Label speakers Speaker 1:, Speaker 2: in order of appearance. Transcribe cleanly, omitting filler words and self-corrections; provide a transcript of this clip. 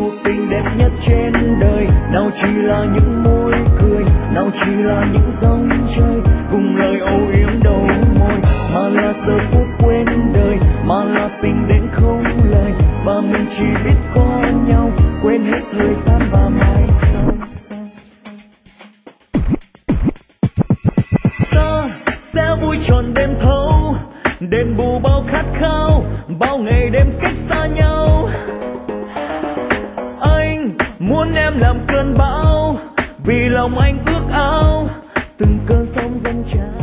Speaker 1: cuộc tình đẹp nhất trên đời. Nào chỉ là những môi cười, nào chỉ là những dòng chơi cùng lời âu yếm đầu môi, mà là giờ phút quên đời, mà là tình đến không lời. Và mình chỉ biết có nhau, quên hết thời gian và mai sau. Ta sẽ vui trọn đêm thâu, đền bù bao khát khao, bao ngày đêm cách xa nhau. Anh muốn em làm cơn bão, vì lòng anh ước ao từng cơn sóng dâng tràn.